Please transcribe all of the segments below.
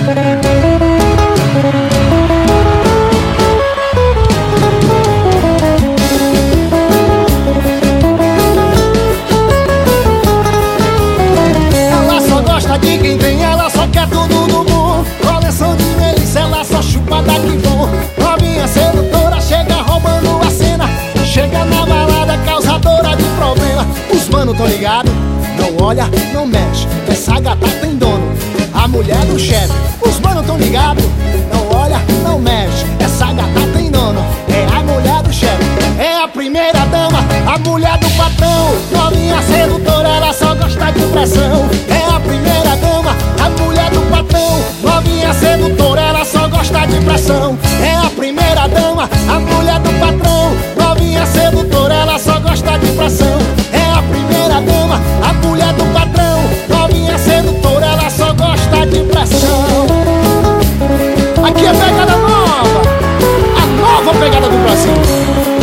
Ela só gosta de quem tem, ela só quer tudo do bom. Coleção de melissa, ela só chupa daqui bom. Novinha sedutora, chega roubando a cena. Chega na balada, causadora de problema. Os mano tão ligado, não olha, não mexe. Essa gata tem dono, a mulher do chefe. Os mano tão ligado, não olha, não mexe. Essa gata tem dono, é a mulher do chefe. É a primeira dama, a mulher do patrão. Novinha sedutora, ela só gosta de pressão. É a primeira dama, a mulher do patrão. Novinha sedutora, ela só gosta de pressão. É a primeira dama, a mulher do patrão. Novinha sedutora, ela só gosta de pressão. É a primeira dama, a mulher do patrão. Novinha sedutora, ela só gosta de pressão. Aqui é pegada nova, a nova pegada do Brasil.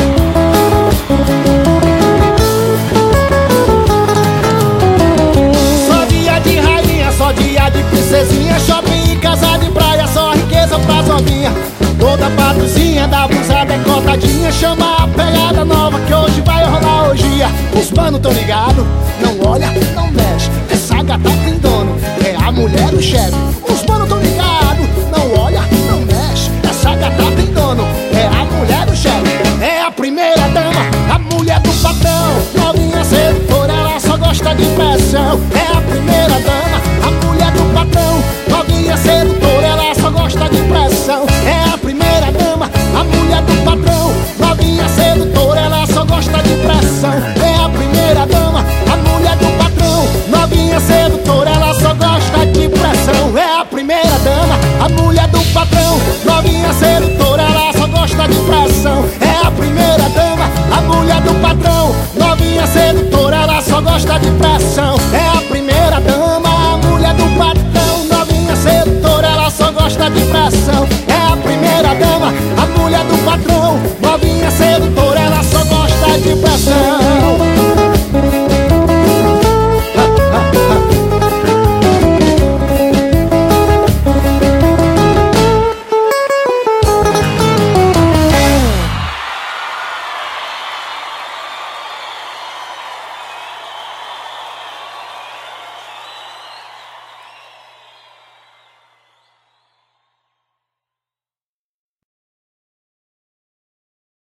Só dia de rainha, só dia de princesinha. Shopping e casa de praia, só riqueza pra novinha. Toda patrocinha da blusa decotadinha. Chama a pegada nova que hoje vai rolar orgia. Os mano tão ligado, não olha, não mexe. Essa gata tem dono, é a mulher do chefe. Os mano tão ligado, não olha, não mexe. Essa gata tem dono, é a mulher do chefe. É a primeira dama, a mulher do patrão. Novinha sedutora, ela só gosta de pressão. É a primeira dama, a mulher do patrão. Novinha sedutora, ela só gosta de pressão. É a primeira dama, a mulher do patrão. Novinha sedutora, ela só gosta de pressão. É a primeira dama, a mulher do patrão. Novinha sedutora, ela só gosta de pressão. É a primeira dama, a mulher do patrão. Novinha sedutora, ela só gosta de pressão. É a primeira dama, a mulher do patrão. Novinha sedutora, ela só gosta de pressão.